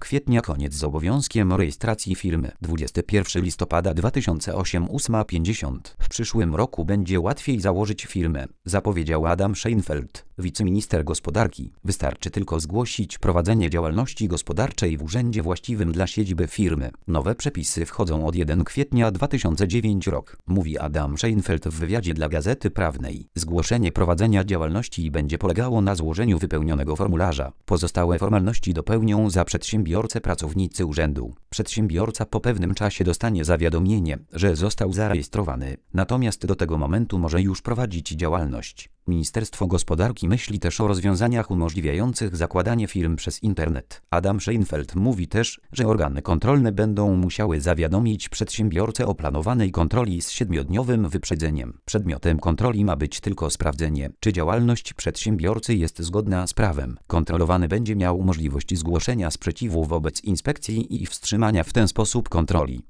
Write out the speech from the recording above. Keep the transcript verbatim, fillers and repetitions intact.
kwietnia koniec z obowiązkiem rejestracji firmy. dwudziestego pierwszego listopada dwa tysiące ósmego ósma pięćdziesiąt. W przyszłym roku będzie łatwiej założyć firmę, zapowiedział Adam Szejnfeld, wiceminister gospodarki. Wystarczy tylko zgłosić prowadzenie działalności gospodarczej w urzędzie właściwym dla siedziby firmy. Nowe przepisy wchodzą od pierwszego kwietnia dwa tysiące dziewiątego roku, mówi Adam Szejnfeld w wywiadzie dla Gazety Prawnej. Zgłoszenie prowadzenia działalności będzie polegało na złożeniu wypełnionego formularza. Pozostałe formalności dopełnią za przedsiębiorcę pracownicy urzędu. Przedsiębiorca po pewnym czasie dostanie zawiadomienie, że został zarejestrowany, natomiast do tego momentu może już prowadzić działalność. Ministerstwo Gospodarki myśli też o rozwiązaniach umożliwiających zakładanie firm przez internet. Adam Szejnfeld mówi też, że organy kontrolne będą musiały zawiadomić przedsiębiorcę o planowanej kontroli z siedmiodniowym wyprzedzeniem. Przedmiotem kontroli ma być tylko sprawdzenie, czy działalność przedsiębiorcy jest zgodna z prawem. Kontrolowany będzie miał możliwość zgłoszenia sprzeciwu wobec inspekcji i wstrzymania w ten sposób kontroli.